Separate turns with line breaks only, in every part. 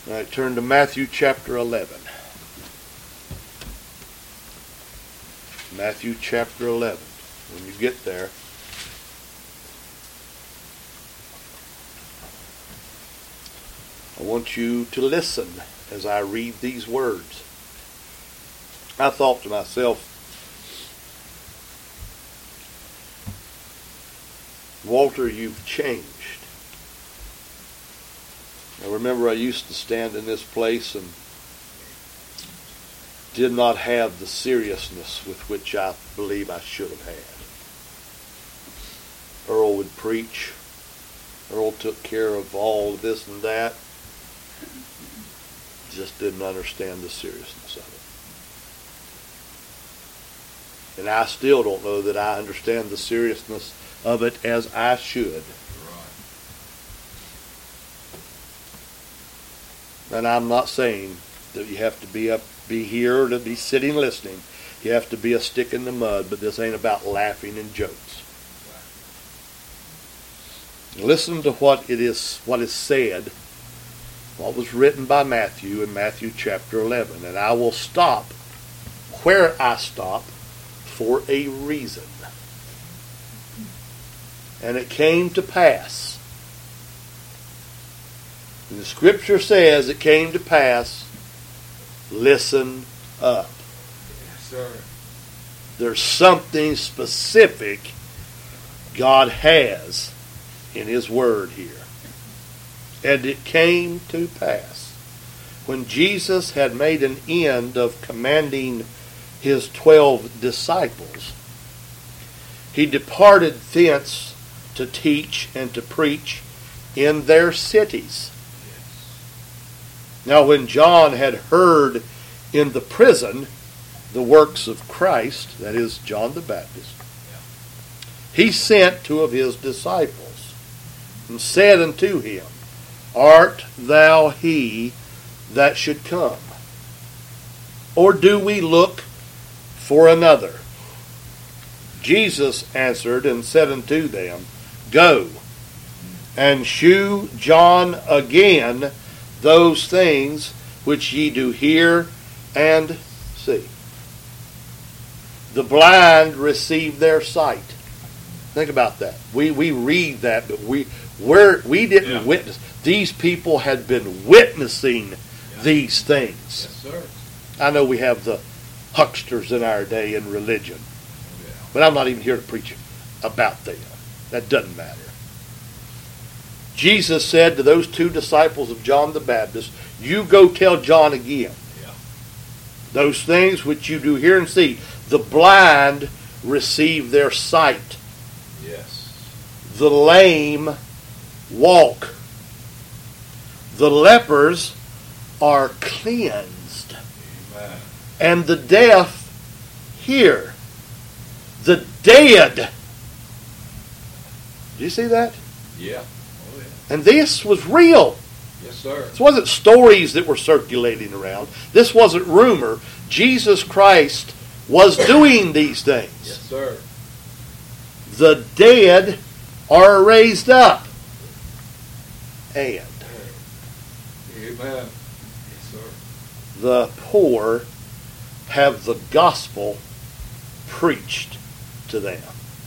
All right, turn to Matthew chapter 11. Matthew chapter 11. When you get there, I want you to listen as I read these words. I thought to myself, Walter, you've changed. I remember I used to stand in this place and did not have the seriousness with which I believe I should have had. Earl would preach. Earl took care of all of this and that. Just didn't understand the seriousness of it. And I still don't know that I understand the seriousness of it as I should. And I'm not saying that you have to be here to be sitting listening. You have to be a stick in the mud, but this ain't about laughing and jokes. Listen to what is said, what was written by Matthew in Matthew chapter 11. And I will stop where I stop for a reason. And it came to pass. And the scripture says it came to pass. Listen up.
Yes, sir.
There's something specific God has in His Word here. And it came to pass, when Jesus had made an end of commanding His 12 disciples, He departed thence to teach and to preach in their cities. Now when John had heard in the prison the works of Christ, that is, John the Baptist, he sent 2 of his disciples, and said unto him, Art thou he that should come? Or do we look for another? Jesus answered and said unto them, Go, and shew John again those things which ye do hear and see. The blind receive their sight. Think about that. We read that, but we didn't witness. These people had been witnessing these things.
Yes, sir.
I know we have the hucksters in our day in religion, but I'm not even here to preach about them. That doesn't matter. Jesus said to those 2 disciples of John the Baptist, You go tell John again. Those things which you do hear and see. The blind receive their sight.
Yes.
The lame walk. The lepers are cleansed.
Amen.
And the deaf hear. The dead. Do you see that?
Yeah. Oh, yeah.
And this was real.
Yes, sir.
This wasn't stories that were circulating around. This wasn't rumor. Jesus Christ was doing these things.
Yes, sir.
The dead are raised up. And
Amen. Yes, sir.
the poor have the gospel preached to them.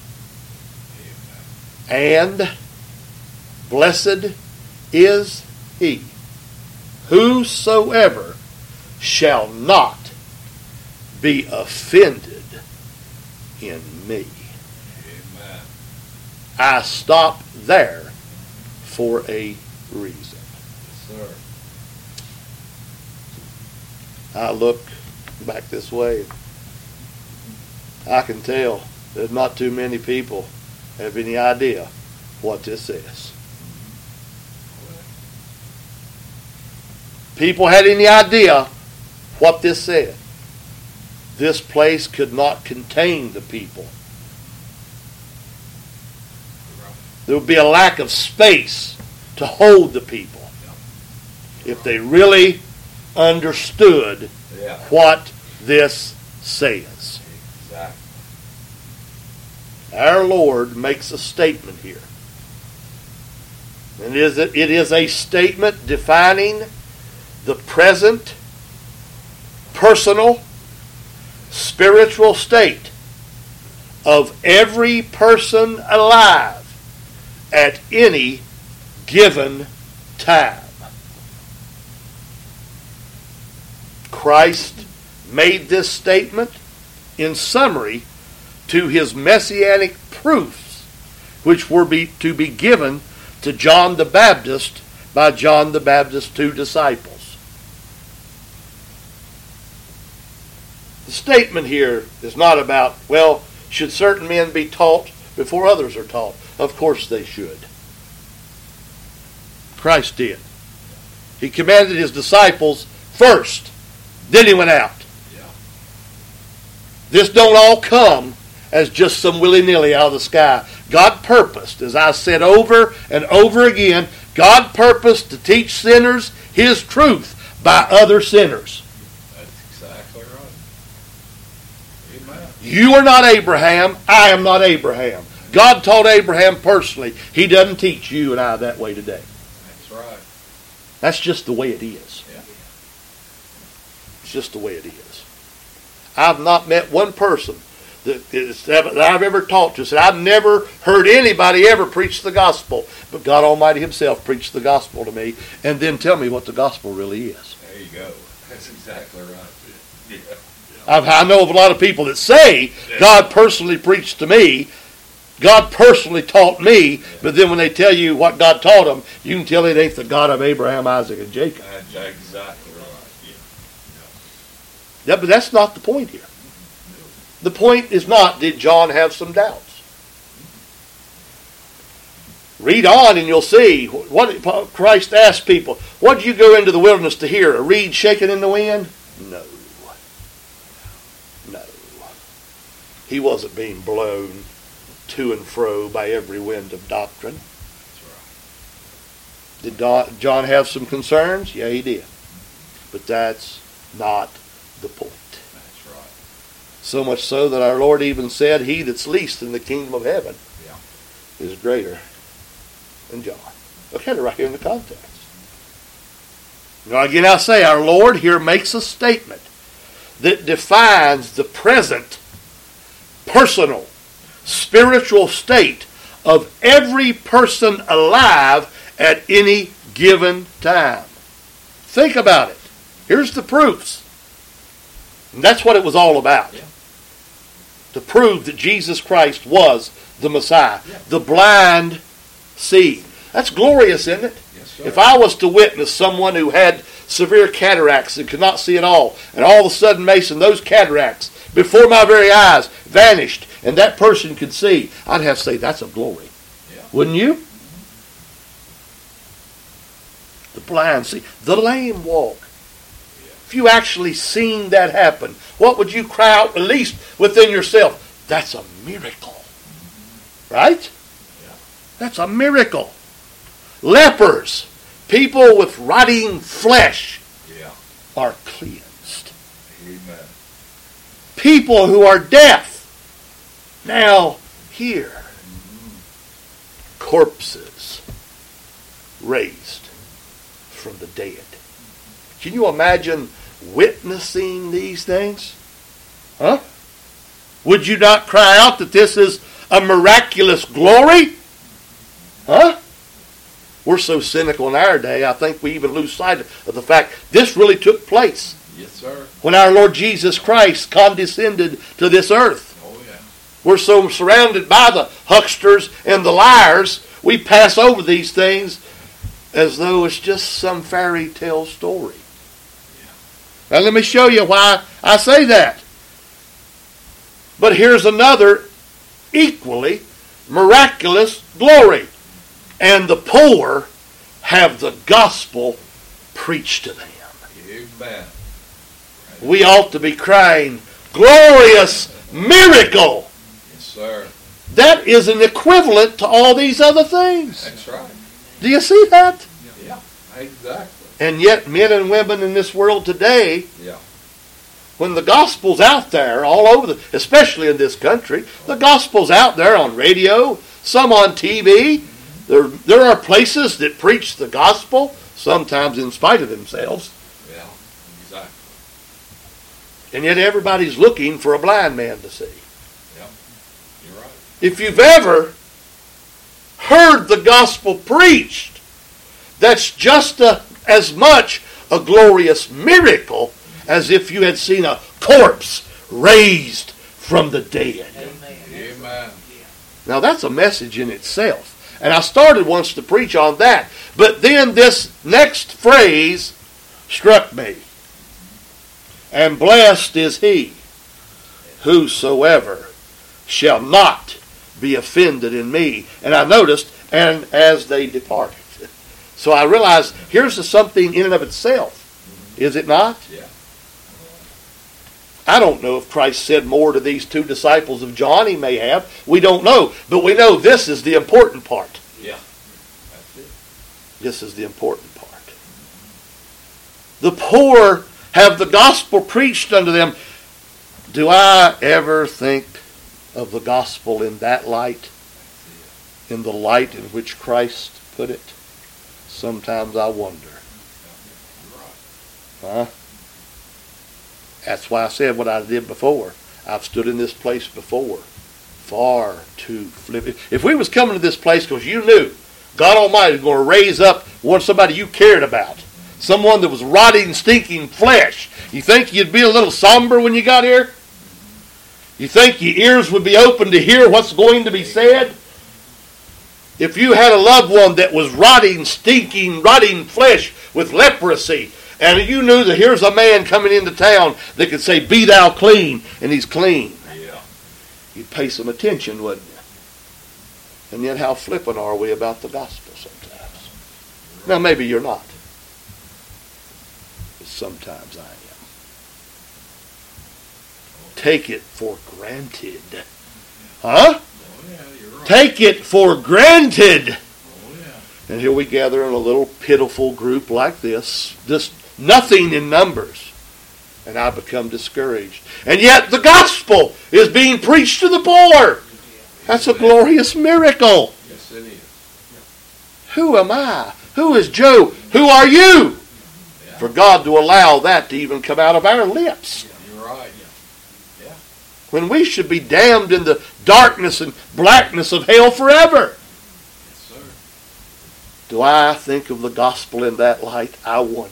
Amen.
And blessed is he whosoever shall not be offended in me.
Amen.
I stop there for a reason.
Yes, sir.
I look back this way. I can tell that not too many people have any idea what this says. People had any idea what this said. This place could not contain the people. There would be a lack of space to hold the people if they really understood what this says.
Exactly.
Our Lord makes a statement here. And it is a statement defining the present, personal, spiritual state of every person alive at any given time. Christ made this statement in summary to his messianic proofs, which were to be given to John the Baptist by John the Baptist's 2 disciples. The statement here is not about, well, should certain men be taught before others are taught? Of course they should. Christ did. He commanded his disciples first. Then he went out.
Yeah.
This don't all come as just some willy-nilly out of the sky. God purposed, as I said over and over again, God purposed to teach sinners his truth by other sinners.
That's exactly right. Amen.
You are not Abraham. I am not Abraham. God taught Abraham personally. He doesn't teach you and I that way today.
That's right.
That's just the way it is.
Yeah.
It's just the way it is. I've not met one person that I've ever talked to said, I've never heard anybody ever preach the gospel, but God Almighty himself preached the gospel to me, and then tell me what the gospel really is.
There you go. That's exactly right. Yeah.
I know of a lot of people that say, God personally preached to me, God personally taught me, but then when they tell you what God taught them, you can tell it ain't the God of Abraham, Isaac, and Jacob.
That's exactly right.
Yeah, but that's not the point here. The point is not, did John have some doubts? Read on and you'll see what Christ asked people. What did you go into the wilderness to hear? A reed shaking in the wind? No. No. He wasn't being blown to and fro by every wind of doctrine.
That's right.
Did John have some concerns? Yeah, he did. But that's not the point.
That's right.
So much so that our Lord even said, he that's least in the kingdom of heaven is greater than John. Look at it right here in the context. Now again, I say, our Lord here makes a statement that defines the present, personal, spiritual state of every person alive at any given time. Think about it. Here's the proofs. And that's what it was all about.
Yeah.
To prove that Jesus Christ was the Messiah.
Yeah.
The blind see. That's glorious, isn't it?
Yes, sir.
If I was to witness someone who had severe cataracts and could not see at all, and all of a sudden, Mason, those cataracts, before my very eyes, vanished, and that person could see, I'd have to say, that's a glory.
Yeah.
Wouldn't you? The blind see. The lame walk. If you actually seen that happen, what would you cry out, at least within yourself? That's a miracle. Right?
Yeah.
That's a miracle. Lepers, people with rotting flesh,
Yeah.
are cleansed.
Amen.
People who are deaf now hear. Corpses raised from the dead. Can you imagine witnessing these things? Huh? Would you not cry out that this is a miraculous glory? Huh? We're so cynical in our day, I think we even lose sight of the fact this really took place
Yes, sir.
when our Lord Jesus Christ condescended to this earth.
Oh, yeah.
We're so surrounded by the hucksters and the liars, we pass over these things as though it's just some fairy tale story. Now let me show you why I say that. But here's another equally miraculous glory. And the poor have the gospel preached to them.
Amen.
We ought to be crying, glorious miracle.
Yes, sir.
That is an equivalent to all these other things.
That's right.
Do you see that?
Yeah. Exactly.
And yet men and women in this world today,
Yeah.
when the gospel's out there all over, especially in this country, the gospel's out there on radio, some on TV. There are places that preach the gospel, sometimes in spite of themselves.
Yeah, exactly.
And yet everybody's looking for a blind man to see.
Yep, you're right.
If you've ever heard the gospel preached, that's just as much a glorious miracle as if you had seen a corpse raised from the dead.
Amen.
Now that's a message in itself. And I started once to preach on that. But then this next phrase struck me. And blessed is he whosoever shall not be offended in me. And I noticed, and as they departed. So I realized here's something in and of itself. Is it not?
Yeah.
I don't know if Christ said more to these two disciples of John. He may have. We don't know. But we know this is the important part.
Yeah. That's it.
This is the important part. The poor have the gospel preached unto them. Do I ever think of the gospel in that light? In the light in which Christ put it? Sometimes I wonder. Huh? That's why I said what I did before. I've stood in this place before. Far too flippant. If we was coming to this place because you knew God Almighty was going to raise up somebody you cared about, someone that was rotting, stinking flesh, you think you'd be a little somber when you got here? You think your ears would be open to hear what's going to be said? If you had a loved one that was rotting, stinking, rotting flesh with leprosy, and you knew that here's a man coming into town that could say, be thou clean, and he's clean.
Yeah.
You'd pay some attention, wouldn't you? And yet how flippant are we about the gospel sometimes? Now maybe you're not. But sometimes I am. Take it for granted. Huh?
Oh, yeah, you're right.
Take it for granted.
Oh, yeah.
And here we gather in a little pitiful group like this. Just nothing in numbers. And I become discouraged. And yet the gospel is being preached to the poor. That's a glorious miracle.
Yes, it is.
Who am I? Who is Joe? Who are you?
Yeah.
For God to allow that to even come out of our lips.
You're right. Yeah.
When we should be damned in the darkness and blackness of hell forever.
Yes, sir.
Do I think of the gospel in that light? I wonder.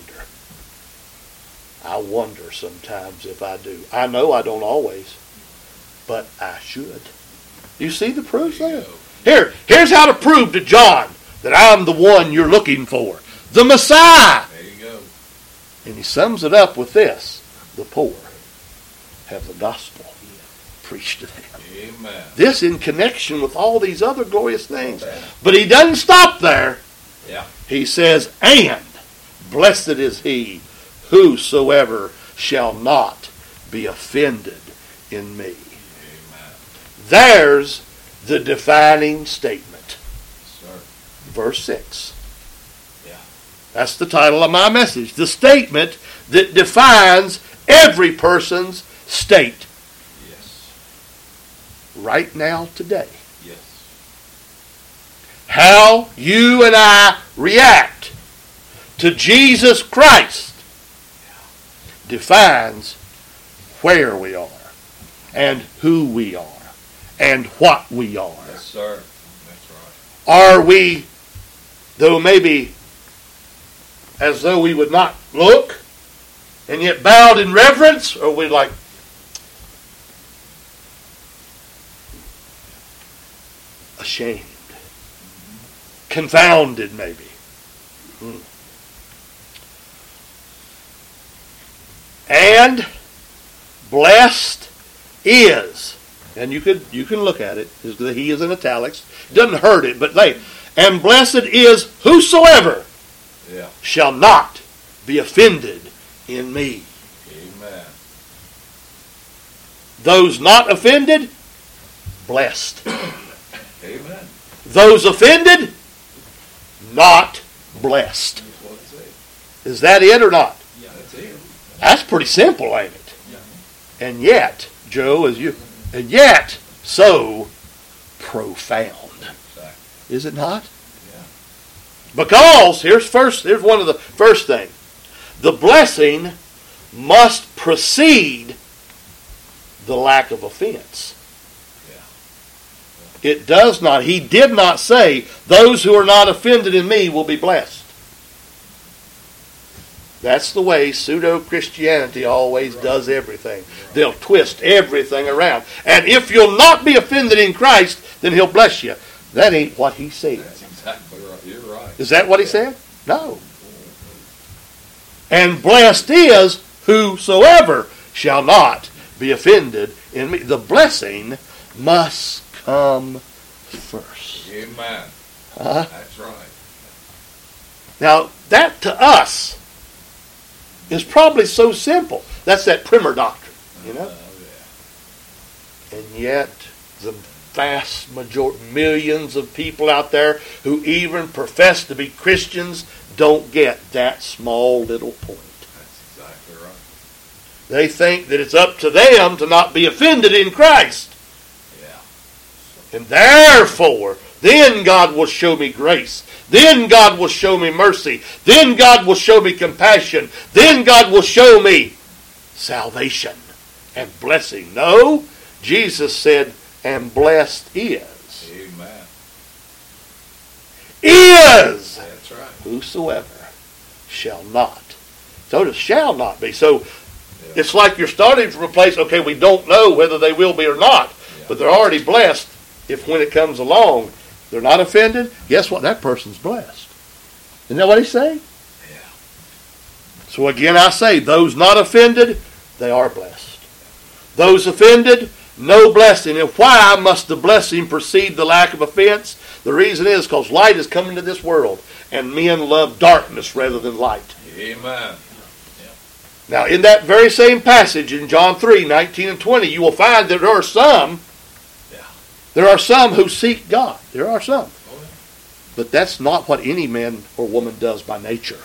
I wonder sometimes if I do. I know I don't always, but I should. You see the proof there? Here's how to prove to John that I'm the one you're looking for. The Messiah.
There you go.
And he sums it up with this. The poor have the gospel preached to them.
Amen.
This in connection with all these other glorious things. But he doesn't stop there.
Yeah.
He says, and blessed is he whosoever shall not be offended in me.
Amen.
There's the defining statement.
Yes, sir.
Verse 6.
Yeah.
That's the title of my message. The statement that defines every person's state.
Yes.
Right now, today.
Yes.
How you and I react to Jesus Christ defines where we are and who we are and what we are.
Yes, sir. That's right.
Are we, though maybe as though we would not look and yet bowed in reverence, or are we like ashamed, confounded maybe? And blessed is, and you can look at it, he is in italics, doesn't hurt it, but and blessed is whosoever
Yeah.
shall not be offended in me.
Amen.
Those not offended, blessed.
Amen.
Those offended, not blessed.
That's what it says.
Is that it or not?
Yeah. That's it.
That's pretty simple, ain't it?
Yeah.
And yet, Joe, and yet so profound.
Exactly.
Is it not?
Yeah.
Because here's one of the first thing. the blessing must precede the lack of offense. It does not. He did not say, those who are not offended in me will be blessed. That's the way pseudo-Christianity always does everything. They'll twist everything around. And if you'll not be offended in Christ, then He'll bless you. That ain't what He said.
That's exactly right. You're right.
Is that what He said? No. And blessed is whosoever shall not be offended in me. The blessing must come first.
Amen.
That's
right.
Now, that to us is probably so simple. That's that primer doctrine, you know? And yet, the vast majority, millions of people out there who even profess to be Christians don't get that small little point.
That's exactly right.
They think that it's up to them to not be offended in Christ. And therefore, then God will show me grace. Then God will show me mercy. Then God will show me compassion. Then God will show me salvation and blessing. No, Jesus said, and blessed is.
Amen.
Is.
That's right.
Whosoever shall not. So it shall not be. So it's like you're starting from a place, okay, we don't know whether they will be or not. But they're already blessed. If when it comes along, they're not offended, guess what? That person's blessed. Isn't that what He's saying?
Yeah.
So again, I say, those not offended, they are blessed. Those offended, no blessing. And why must the blessing precede the lack of offense? The reason is because light is coming to this world, and men love darkness rather than light.
Amen.
Now, in that very same passage in John 3, 19 and 20, you will find that there are some who seek God. There are some. But that's not what any man or woman does by nature.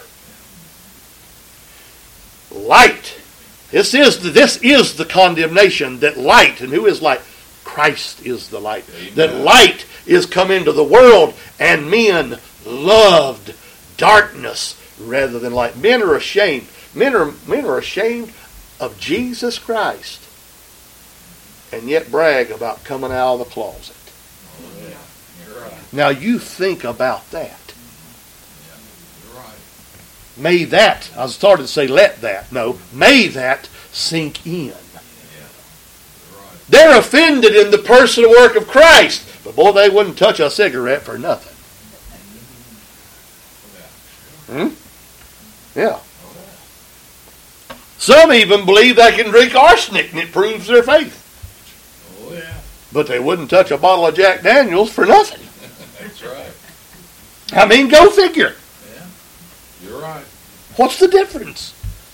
Light. This is the condemnation that light, and who is light? Christ is the light.
Amen.
That light is come into the world, and men loved darkness rather than light. Men are ashamed. Men are ashamed of Jesus Christ, and yet brag about coming out of the closet.
Oh, yeah. You're right.
Now you think about that.
Yeah. You're right.
May that, I started to say let that. No, may that sink in.
Yeah. You're right.
They're offended in the person and work of Christ. But boy, they wouldn't touch a cigarette for nothing. Yeah. Some even believe they can drink arsenic and it proves their faith.
Oh, yeah.
But they wouldn't touch a bottle of Jack Daniels for nothing.
That's right.
I mean, go figure.
Yeah. You're right.
What's the difference?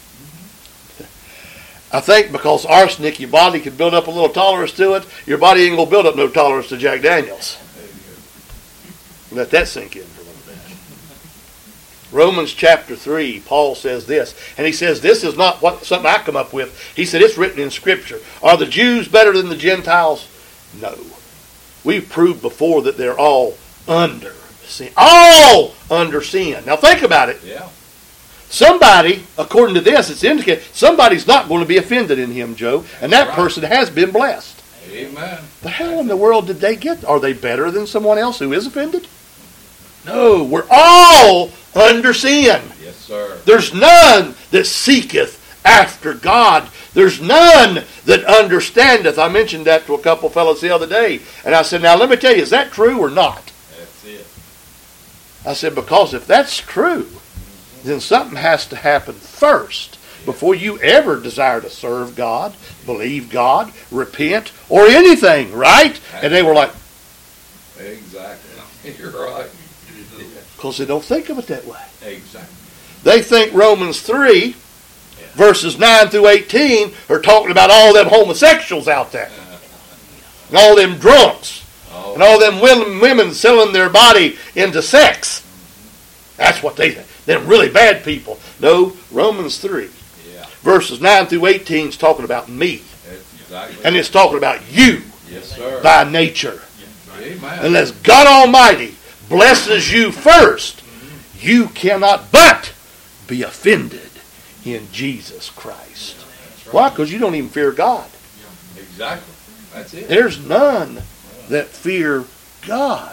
I think because arsenic, your body can build up a little tolerance to it. Your body ain't going to build up no tolerance to Jack Daniels. Let that sink in for a little bit. Romans chapter 3, Paul says this. And he says this is not something I come up with. He said it's written in Scripture. Are the Jews better than the Gentiles? No. We've proved before that they're all under sin. All under sin. Now think about it.
Yeah.
Somebody, according to this, it's indicated somebody's not going to be offended in him, Joe. And that person has been blessed.
Amen.
But how in the world did they get? Are they better than someone else who is offended? No, we're all under sin.
Yes, sir.
There's none that seeketh after God. There's none that understandeth. I mentioned that to a couple fellows the other day. And I said, now let me tell you, is that true or not?
That's it.
I said, because if that's true, then something has to happen first before you ever desire to serve God, believe God, repent, or anything, right? And they were like,
Exactly. You're right.
because they don't think of it that way.
Exactly.
They think Romans 3, verses 9 through 18, are talking about all them homosexuals out there. And all them drunks. And all them women selling their body into sex. That's what they think. Them really bad people. No, Romans 3, verses 9 through 18 is talking about me.
Exactly.
And it's talking about you
Yes, sir.
by nature.
Amen.
Unless God Almighty blesses you first, you cannot but be offended in Jesus Christ.
That's right.
Why? Because you don't even fear God.
Exactly. That's it.
There's none that fear God.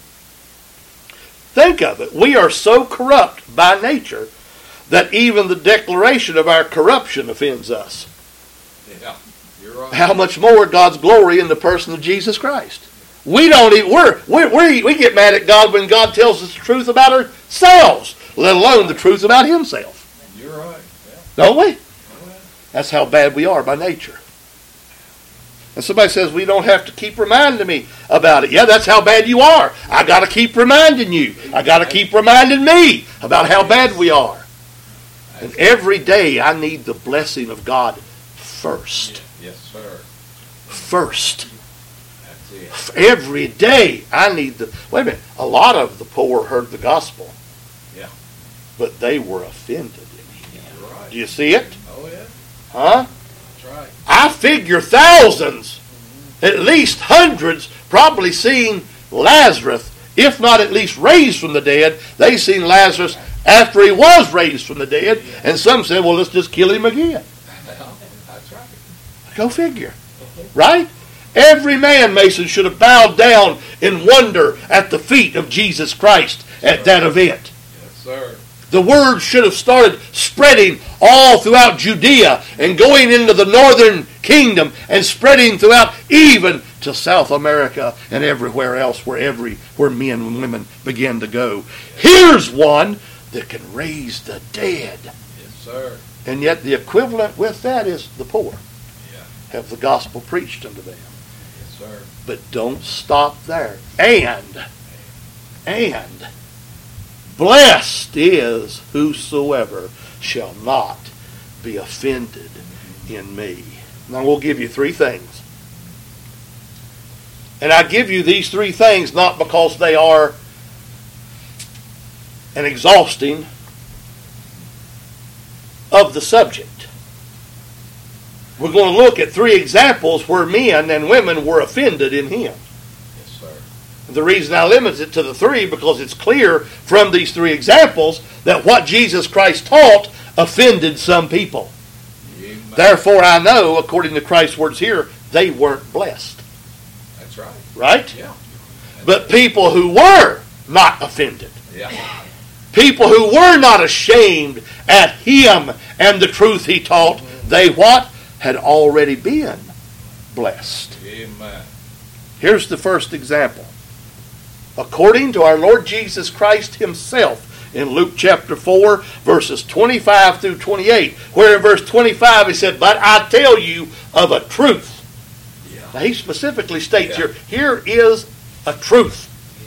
Think of it. We are so corrupt by nature that even the declaration of our corruption offends us.
Yeah, you're right.
How much more God's glory in the person of Jesus Christ? We don't even, we get mad at God when God tells us the truth about ourselves, let alone the truth about Himself.
You're right. Yeah.
Don't we?
Oh, yeah.
That's how bad we are by nature. And somebody says, we don't have to keep reminding me about it. Yeah, that's how bad you are. I got to keep reminding you. I got to keep reminding me about how bad we are. And every day I need the blessing of God first.
Yes, sir.
First.
That's it.
Every day I need the... Wait a minute. A lot of the poor heard the gospel.
Yeah.
But they were offended.
You're right.
Do you see it?
Oh, yeah.
Huh?
That's right.
I figure thousands, at least hundreds, probably seen Lazarus, if not at least raised from the dead. They seen Lazarus after he was raised from the dead. And some said, well, let's just kill him again.
That's right.
Go figure. Right? Every man, Mason, should have bowed down in wonder at the feet of Jesus Christ at that event.
Yes, sir.
The word should have started spreading all throughout Judea and going into the northern kingdom and spreading throughout even to South America and everywhere else where men and women begin to go. Here's one that can raise the dead.
Yes, sir.
And yet the equivalent with that is the poor.
Yeah.
Have the gospel preached unto them.
Yes, sir.
But don't stop there. And blessed is whosoever shall not be offended in me. Now we'll give you three things. And I give you these three things not because they are an exhausting of the subject. We're going to look at three examples where men and women were offended in Him.
Yes, sir.
The reason I limit it to the three, because it's clear from these three examples that what Jesus Christ taught offended some people.
Amen.
Therefore, I know, according to Christ's words here, they weren't blessed.
That's right.
Right?
Yeah.
But people who were not offended,
Yeah.
people who were not ashamed at Him and the truth He taught, they what? Had already been blessed.
Amen.
Here's the first example. According to our Lord Jesus Christ Himself in Luke chapter 4, verses 25 through 28, where in verse 25 He said, but I tell you of a truth.
Yeah.
Now He specifically states here is a truth.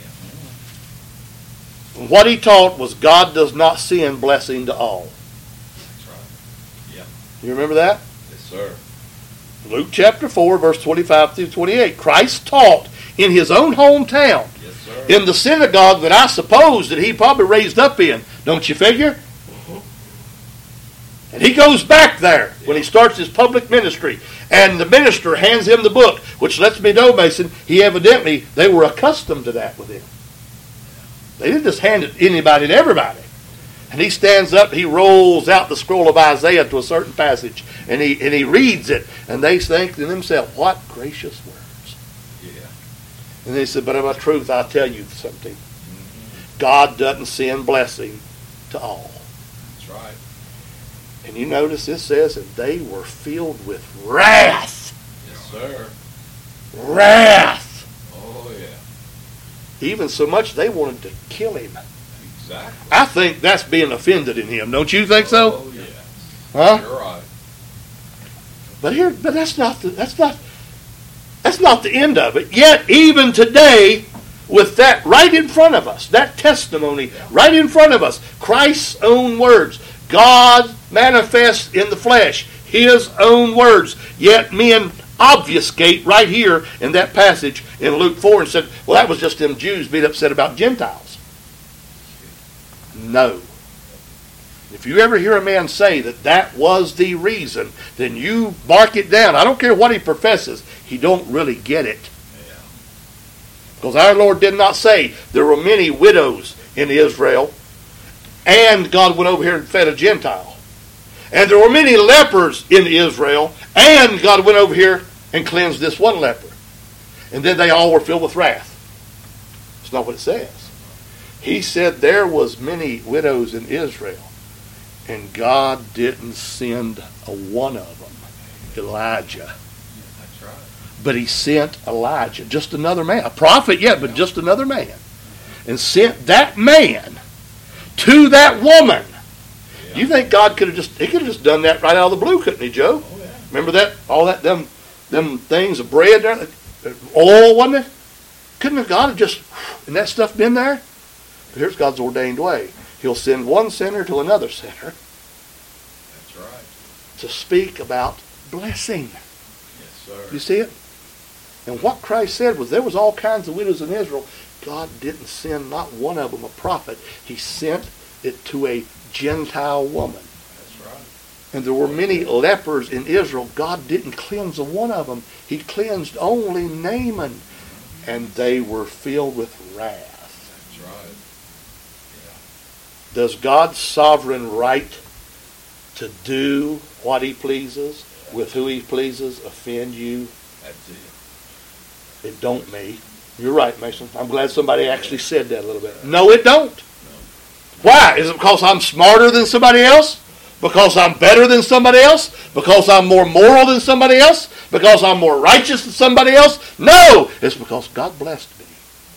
And what He taught was God does not send blessing to all.
That's right. Yeah.
You remember that?
Yes, sir.
Luke chapter 4, verse 25 through 28. Christ taught in His own hometown,
Yes, sir.
in the synagogue that I suppose that He probably raised up in. Don't you figure? And He goes back there when He starts His public ministry. And the minister hands Him the book, which lets me know, Mason, they were accustomed to that with Him. They didn't just hand it to anybody and everybody. And He stands up, He rolls out the scroll of Isaiah to a certain passage, and he reads it, and they think to themselves, what gracious words.
Yeah.
And they said, but of a truth, I'll tell you something. God doesn't send blessing to all.
That's right.
And you notice this says, and they were filled with wrath.
Yes, sir.
Wrath.
Oh, yeah.
Even so much they wanted to kill Him.
Exactly.
I think that's being offended in Him. Don't you think so?
Oh, yeah.
Huh?
You're right.
But that's not the end of it. Yet even today, with that right in front of us, that testimony right in front of us, Christ's own words, God manifest in the flesh, His own words. Yet men obfuscate right here in that passage in Luke 4 and said, well, that was just them Jews being upset about Gentiles. No. If you ever hear a man say that was the reason, then you mark it down. I don't care what he professes. He don't really get it.
Yeah.
Because our Lord did not say there were many widows in Israel, and God went over here and fed a Gentile. And there were many lepers in Israel, and God went over here and cleansed this one leper. And then they all were filled with wrath. That's not what it says. He said there was many widows in Israel, and God didn't send a one of them, Elijah.
That's right.
But he sent Elijah, just another man. A prophet, yeah, but just another man. And sent that man to that woman.
Yeah.
You think God could have just done that right out of the blue, couldn't he, Joe?
Oh, yeah.
Remember that? All that, them things of bread there, oil, wasn't it? Couldn't have God have just, and that stuff been there? But here's God's ordained way. He'll send one sinner to another sinner
That's right.
to speak about blessing.
Yes, sir.
You see it? And what Christ said was there was all kinds of widows in Israel. God didn't send not one of them a prophet. He sent it to a Gentile woman.
That's right.
And there were many lepers in Israel. God didn't cleanse a one of them. He cleansed only Naaman. And they were filled with wrath.
That's right.
Does God's sovereign right to do what he pleases with who he pleases offend you?
That's it.
It don't me. You're right, Mason. I'm glad somebody actually said that a little bit. No, it don't. Why? Is it because I'm smarter than somebody else? Because I'm better than somebody else? Because I'm more moral than somebody else? Because I'm more righteous than somebody else? No! It's because God blessed me.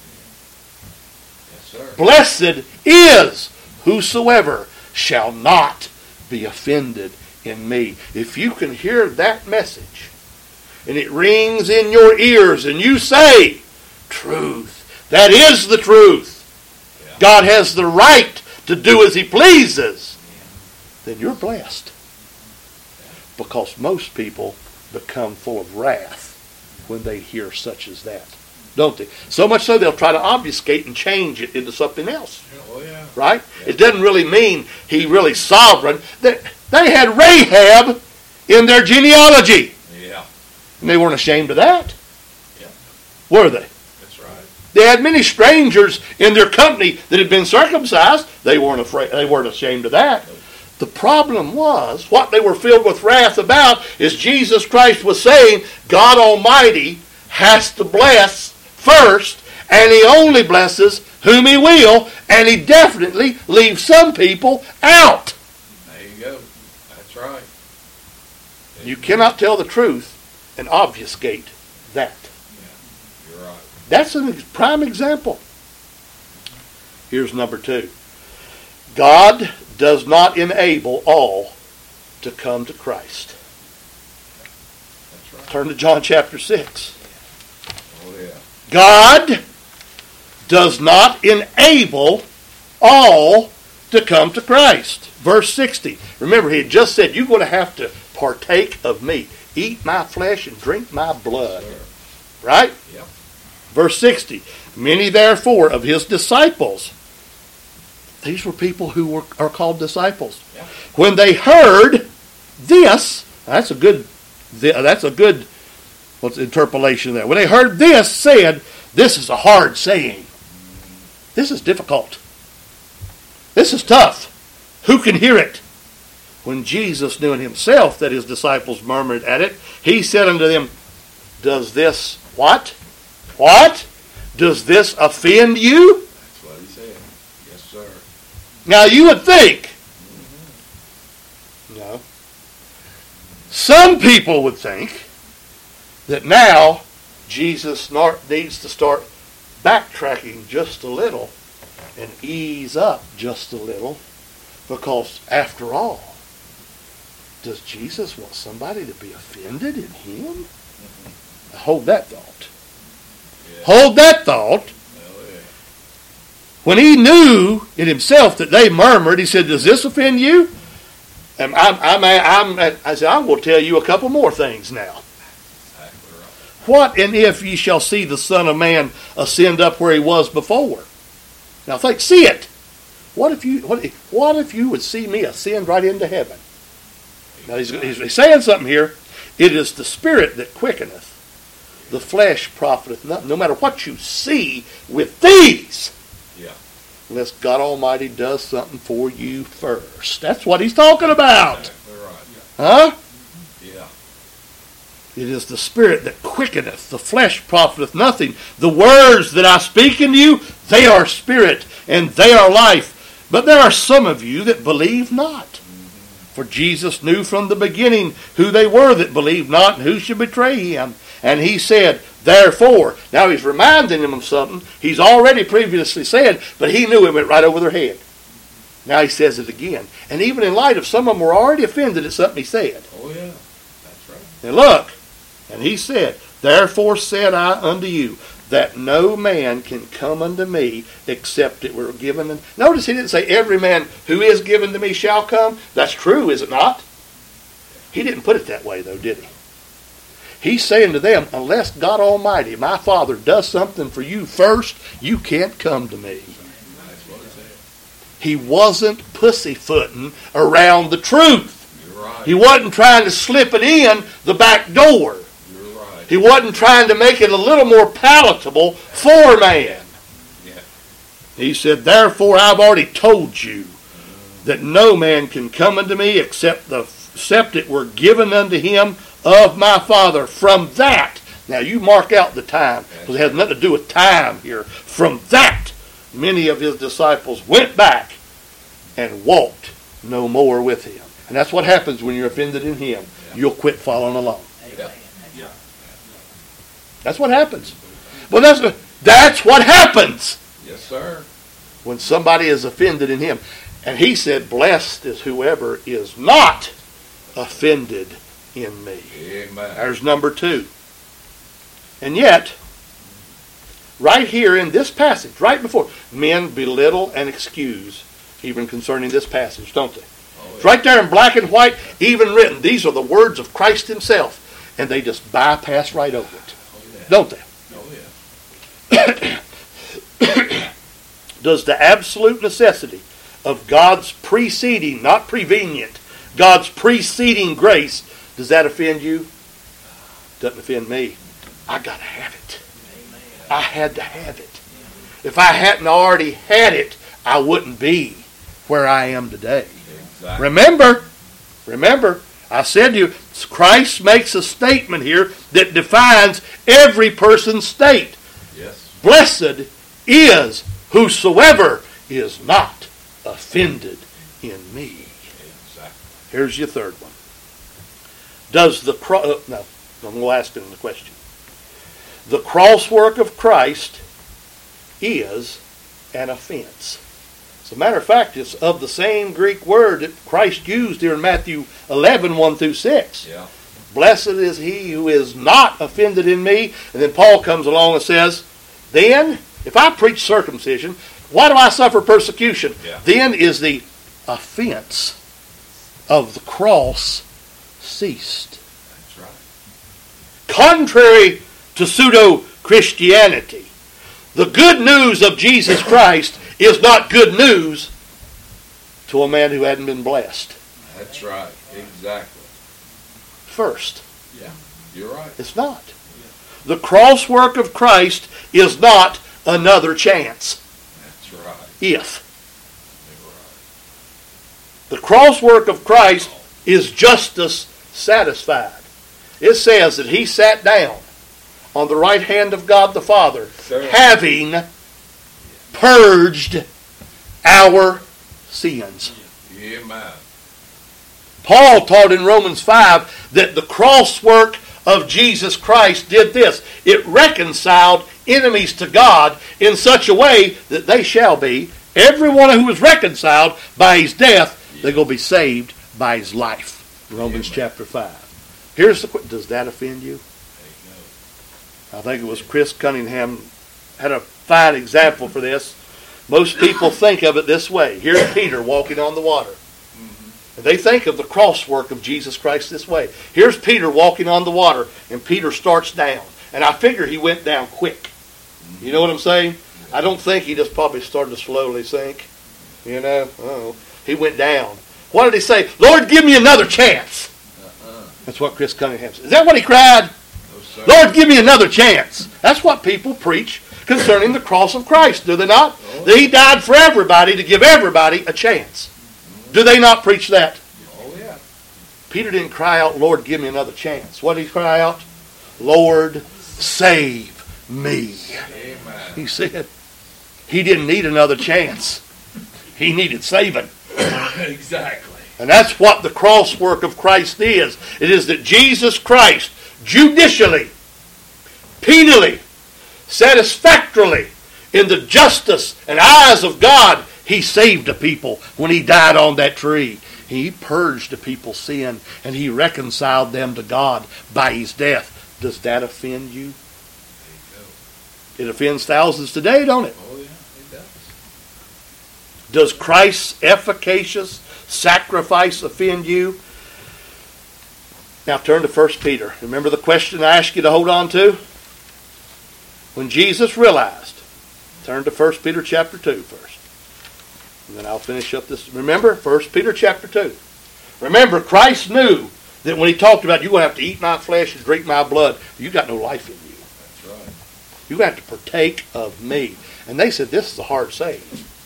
Yes, sir.
Blessed is whosoever shall not be offended in me. If you can hear that message, and it rings in your ears, and you say, truth, that is the truth.
Yeah.
God has the right to do as he pleases. Then you're blessed. Because most people become full of wrath when they hear such as that. Don't they? So much so they'll try to obfuscate and change it into something else.
Oh, yeah.
Right? It doesn't really mean he really sovereign. They had Rahab in their genealogy.
Yeah.
And they weren't ashamed of that.
Yeah.
Were they?
That's right.
They had many strangers in their company that had been circumcised. They weren't afraid. They weren't ashamed of that. The problem was, what they were filled with wrath about is Jesus Christ was saying God Almighty has to bless first, and he only blesses whom he will, and he definitely leaves some people out.
There you go. That's right.
You cannot tell the truth and obfuscate that.
Yeah. You're right.
That's a prime example. Here's number 2. God does not enable all to come to Christ.
That's right.
Turn to John chapter 6.
Oh, yeah.
God does not enable all to come to Christ. Verse 60. Remember, he had just said, you're going to have to partake of me. Eat my flesh and drink my blood.
Sir.
Right?
Yep.
Verse 60. Many therefore of his disciples. These were people who are called disciples.
Yeah.
When they heard this, that's a good what's interpolation there. When they heard this, said, this is a hard saying. This is difficult. This is tough. Who can hear it? When Jesus knew in himself that his disciples murmured at it, he said unto them, does this what? What? Does this offend you?
That's what he said. Yes, sir.
Now you would think, no. Some people would think that now Jesus needs to start backtracking just a little and ease up just a little, because after all, does Jesus want somebody to be offended in him? Hold that thought.
Yeah.
Hold that thought.
Oh, yeah.
When he knew in himself that they murmured, he said, does this offend you? And I said, I will tell you a couple more things now.
Exactly right.
What and if ye shall see the Son of Man ascend up where he was before? Now think, see it. What if you would see me ascend right into heaven? Now he's saying something here. It is the Spirit that quickeneth. The flesh profiteth nothing. No matter what you see with these.
Yeah.
Unless God Almighty does something for you first. That's what he's talking about.
Exactly right.
Huh?
Yeah.
It is the Spirit that quickeneth, the flesh profiteth nothing. The words that I speak unto you, they are spirit, and they are life. But there are some of you that believe not. For Jesus knew from the beginning who they were that believed not, and who should betray him. And he said, therefore, now he's reminding them of something he's already previously said, but he knew it went right over their head. Now he says it again. And even in light of some of them were already offended at something he said.
Oh, yeah. That's right.
And look, and he said, therefore said I unto you, that no man can come unto me except it were given. And notice he didn't say every man who is given to me shall come. That's true, is it not? He didn't put it that way, though, did he? He's saying to them, unless God Almighty, my Father, does something for you first, you can't come to me.
That's what it said.
He wasn't pussyfooting around the truth.
You're right.
He wasn't trying to slip it in the back door.
You're right.
He wasn't trying to make it a little more palatable for man.
Yeah.
He said, therefore I've already told you that no man can come unto me except it were given unto him of my Father. From that, now you mark out the time, because it has nothing to do with time here. From that, many of his disciples went back and walked no more with him. And that's what happens when you're offended in him. You'll quit following along.
Yeah.
That's what happens. Well, that's what happens
Yes, sir.
when somebody is offended in him. And he said, blessed is whoever is not offended in me.
Amen.
There's number 2. And yet, right here in this passage, right before, men belittle and excuse, even concerning this passage, don't they?
Oh,
It's right there in black and white, even written. These are the words of Christ himself. And they just bypass right over it. Don't they?
Oh, yeah.
Does the absolute necessity of God's preceding, not prevenient, God's preceding grace, does that offend you? Doesn't offend me. I got to have it. I had to have it. If I hadn't already had it, I wouldn't be where I am today.
Exactly.
Remember, I said to you, Christ makes a statement here that defines every person's state.
Yes.
Blessed is whosoever is not offended in me.
Exactly.
Here's your third one. Does the cross... no, I'm going to ask him the question. The cross work of Christ is an offense. As a matter of fact, it's of the same Greek word that Christ used here in Matthew 11, 1 through 6.
Yeah.
Blessed is he who is not offended in me. And then Paul comes along and says, then, if I preach circumcision, why do I suffer persecution?
Yeah.
Then is the offense of the cross ceased.
That's right.
Contrary to pseudo-Christianity, the good news of Jesus Christ is not good news to a man who hadn't been blessed.
That's right. Exactly.
First,
Yeah. You're right.
it's not. The cross work of Christ is not another chance.
That's right.
If.
You're right.
The cross work of Christ is justice satisfied. It says that he sat down on the right hand of God the Father,
Sir.
having purged our sins.
Amen.
Paul taught in Romans 5 that the cross work of Jesus Christ did this. It reconciled enemies to God in such a way that they shall be, everyone who was reconciled by his death, they're going to be saved by his life. Romans chapter 5. Here's the question. Does that offend you? I think it was Chris Cunningham had a fine example for this. Most people think of it this way. Here's Peter walking on the water. And they think of the cross work of Jesus Christ this way. Here's Peter walking on the water, and Peter starts down. And I figure he went down quick. You know what I'm saying? I don't think he just probably started to slowly sink. You know? Oh, he went down. What did he say? Lord, give me another chance. That's what Chris Cunningham said. Is that what he cried?
No, sir.
Lord, give me another chance. That's what people preach concerning the cross of Christ, do they not? That he died for everybody to give everybody a chance. Do they not preach that?
Oh, yeah.
Peter didn't cry out, Lord, give me another chance. What did he cry out? Lord, save me.
Amen.
He said he didn't need another chance. He needed saving.
Exactly.
And that's what the cross work of Christ is. It is that Jesus Christ judicially, penally, satisfactorily, in the justice and eyes of God, he saved the people when he died on that tree. He purged the people's sin and he reconciled them to God by his death. Does that offend you? It offends thousands today, don't it?
Oh, yeah, it does.
Does Christ's efficacious sacrifice offend you? Now turn to 1 Peter. Remember the question I asked you to hold on to? When Jesus realized, turn to 1 Peter chapter 2 first. And then I'll finish up this. Remember, 1 Peter chapter 2. Remember, Christ knew that when he talked about you're going to have to eat my flesh and drink my blood, you got no life in you.
That's right.
You have to partake of me. And they said, this is a hard saying.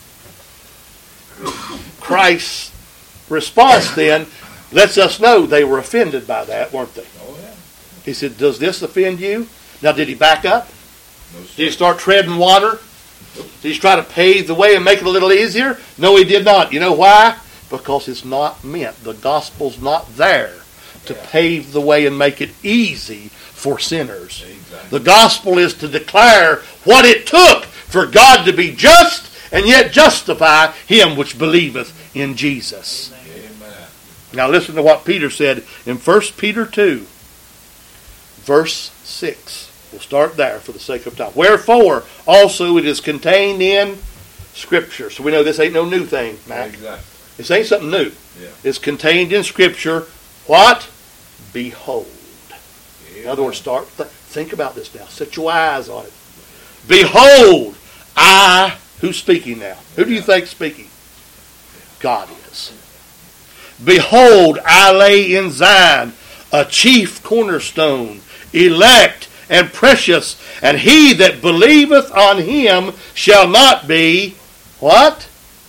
Christ's response then lets us know they were offended by that, weren't they?
Oh, yeah.
He said, does this offend you? Now, did he back up?
No, sir.
Did he start treading water? Did he try to pave the way and make it a little easier? No, he did not. You know why? Because it's not meant. The gospel's not there to pave the way and make it easy for sinners.
Exactly.
The gospel is to declare what it took for God to be just and yet justify him which believeth in Jesus.
Amen.
Now listen to what Peter said in 1 Peter 2, verse 6. We'll start there for the sake of time. Wherefore, also it is contained in Scripture. So we know this ain't no new thing, Mac.
Exactly.
This ain't something new.
Yeah.
It's contained in Scripture. What? Behold.
Amen.
In other words, think about this now. Set your eyes on it. Behold, who's speaking now? Who do you think's speaking? God is. Behold, I lay in Zion a chief cornerstone, elect and precious, and he that believeth on him shall not be what?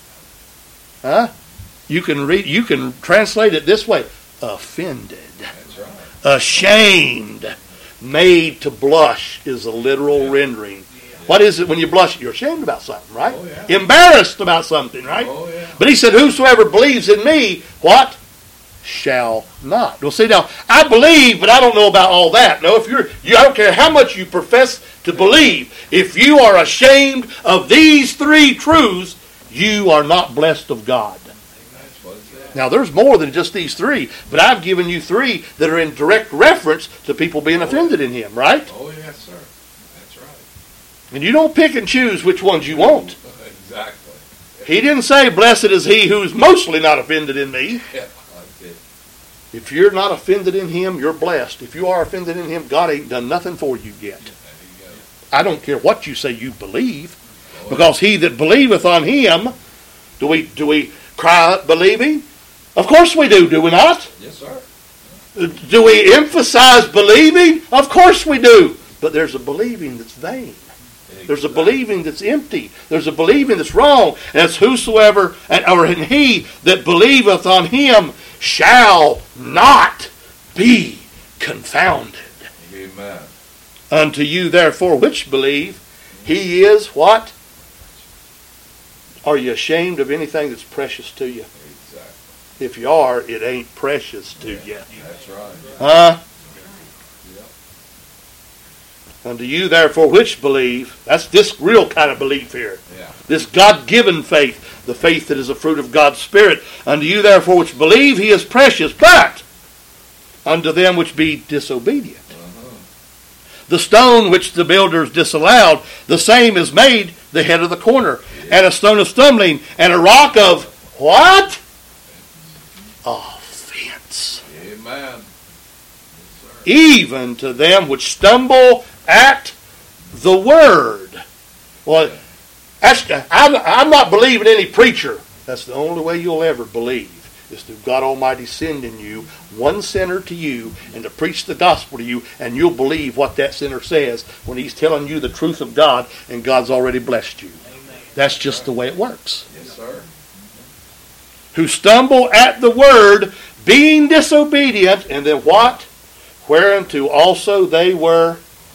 You can translate it this way: offended.
That's right.
Ashamed. Made to blush is a literal rendering. What is it when you blush? You're ashamed about something, right?
Oh, yeah.
Embarrassed about something, right?
Oh, yeah.
But he said, whosoever believes in me, what? Shall not. Well, see now, I believe, but I don't know about all that. No, I don't care how much you profess to believe. If you are ashamed of these three truths, you are not blessed of God.
That's what it says.
Now, there's more than just these three, but I've given you three that are in direct reference to people being offended in him, right?
Oh, yes, sir. That's right.
And you don't pick and choose which ones you want.
Exactly.
He didn't say, blessed is he who's mostly not offended in me.
Yeah, I did.
If you're not offended in him, you're blessed. If you are offended in him, God ain't done nothing for you yet.
There you go.
I don't care what you say you believe, because he that believeth on him, do we cry out believing? Of course we do we not?
Yes, sir.
Do we emphasize believing? Of course we do. But there's a believing that's vain. There's a believing that's empty. There's a believing that's wrong. And it's whosoever, or he that believeth on him shall not be confounded.
Amen.
Unto you therefore which believe, he is what? Are you ashamed of anything that's precious to you?
Exactly.
If you are, it ain't precious to you.
That's right.
Huh?
Yep.
Unto you therefore which believe, that's this real kind of belief here.
Yeah.
This God-given faith, the faith that is a fruit of God's Spirit. Unto you therefore which believe, he is precious, but unto them which be disobedient. The stone which the builders disallowed, the same is made the head of the corner, and a stone of stumbling, and a rock of what? Offense.
Amen. Yes, sir.
Even to them which stumble at the word. Well, I'm not believing any preacher. That's the only way you'll ever believe, is through God Almighty sending you one sinner to you and to preach the gospel to you, and you'll believe what that sinner says when he's telling you the truth of God, and God's already blessed you. That's just the way it works.
Yes, sir.
Who stumble at the word being disobedient, and then what? Whereunto also they were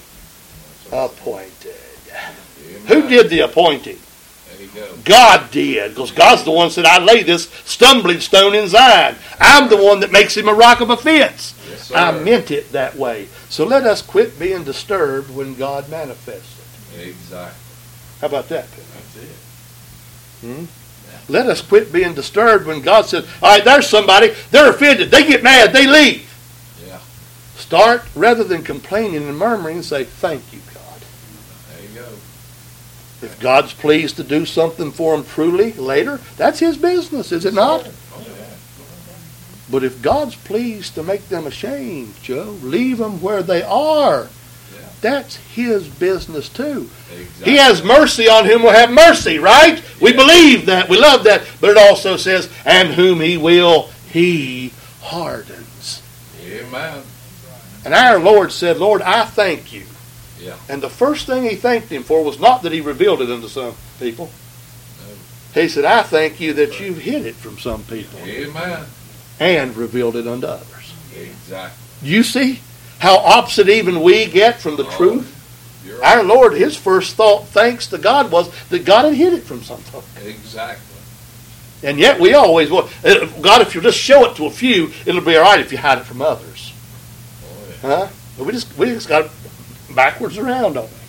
appointed.
Amen.
Who did the appointing?
There you go.
God did, because God's the one that said, I lay this stumbling stone in Zion. I'm the one that makes him a rock of offense.
Yes, sir.
I meant it that way. So let us quit being disturbed when God manifests it.
Exactly.
How about that, Penny?
That's it.
Let us quit being disturbed when God says, all right, there's somebody, they're offended, they get mad, they leave.
Yeah.
Start, rather than complaining and murmuring, say, thank you, God.
There you go.
If God's pleased to do something for them truly later, that's his business, is it not?
Oh, yeah.
But if God's pleased to make them ashamed, Joe, leave them where they are.
Yeah.
That's his business too.
Exactly.
He has mercy on whom will have mercy, right? We
Yeah.
believe that. We love that. But it also says, and whom he will, he hardens.
Amen.
And our Lord said, Lord, I thank you.
Yeah.
And the first thing he thanked him for was not that he revealed it unto some people.
No.
He said, I thank you that you've hid it from some people
Amen.
and revealed it unto others.
Exactly.
You see how opposite even we get from the truth?
You're right.
Our Lord, his first thought, thanks to God, was that God had hid it from some folk.
Exactly.
And yet we always want, God, if you just show it to a few, it'll be all right if you hide it from others.
Oh, yeah.
Huh? But we just got it backwards around, don't we?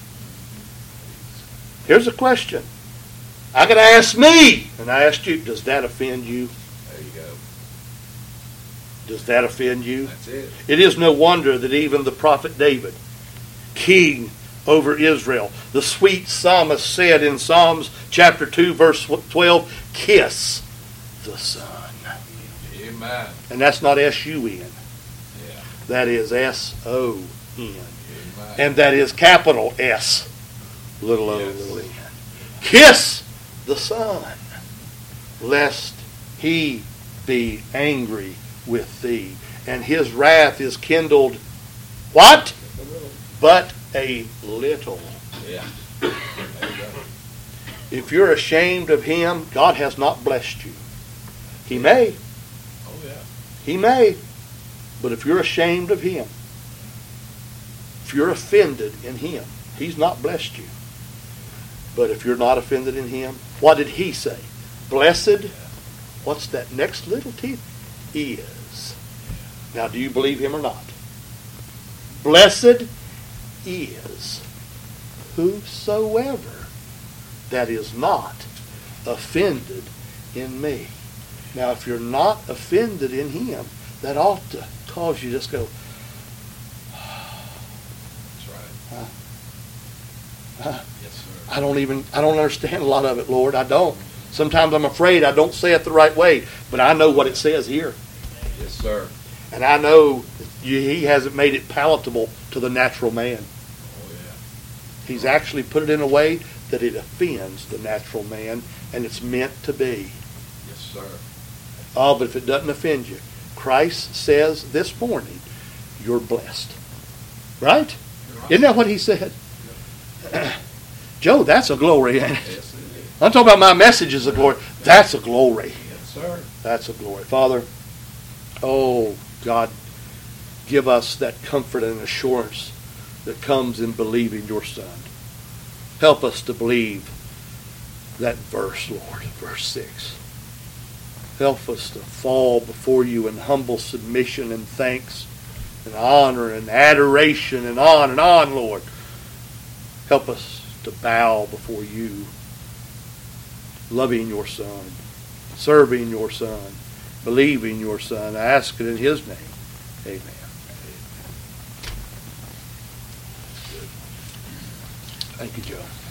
Here's a question. I could ask me, and I asked you, does that offend you?
There you go.
Does that offend you?
That's it.
It is no wonder that even the prophet David, king over Israel, the sweet psalmist said in Psalms chapter 2, verse 12, kiss the Son.
Amen.
And that's not S-U-N.
Yeah.
That is S-O-N.
Amen.
And that is capital S, little o,
Yes.
little n. Kiss the Son, lest he be angry with thee. And his wrath is kindled, what? But a little.
Yeah. There you go.
If you're ashamed of him, God has not blessed you. He may.
Oh, yeah.
He may. But if you're ashamed of him, if you're offended in him, he's not blessed you. But if you're not offended in him, what did he say? Blessed, what's that next little t? Is. Now, do you believe him or not? Blessed is whosoever that is not offended in me. Now, if you're not offended in him, that ought to cause you to just go,
That's right.
huh,
Yes, sir.
I don't understand a lot of it, Lord. I don't. Sometimes I'm afraid I don't say it the right way, but I know what it says here.
Yes, sir.
And I know he hasn't made it palatable to the natural man.
Oh, yeah.
He's actually put it in a way that it offends the natural man, and it's meant to be.
Yes, sir.
Oh, but if it doesn't offend you, Christ says this morning, you're blessed. Right?
You're right.
Isn't that what he said? Joe, that's a glory, ain't it?
Yes, it is.
I'm talking about my message is a glory. That's a glory.
Yes, sir.
That's a glory. Father, oh, God, give us that comfort and assurance that comes in believing your Son. Help us to believe that verse, Lord, verse 6. Help us to fall before you in humble submission and thanks and honor and adoration and on, Lord. Help us to bow before you, loving your Son, serving your Son, believing your Son. I ask it in his name. Amen. Thank you, Joe.